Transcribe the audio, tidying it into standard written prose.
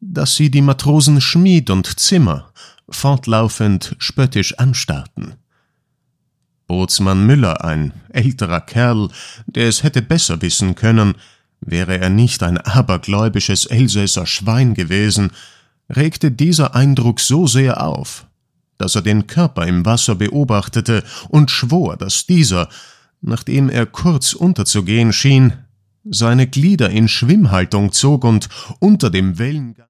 dass sie die Matrosen Schmied und Zimmer fortlaufend spöttisch anstarrten. Bootsmann Müller, ein älterer Kerl, der es hätte besser wissen können, wäre er nicht ein abergläubisches Elsässer Schwein gewesen, regte dieser Eindruck so sehr auf, dass er den Körper im Wasser beobachtete und schwor, dass dieser, nachdem er kurz unterzugehen schien, seine Glieder in Schwimmhaltung zog und unter dem Wellengang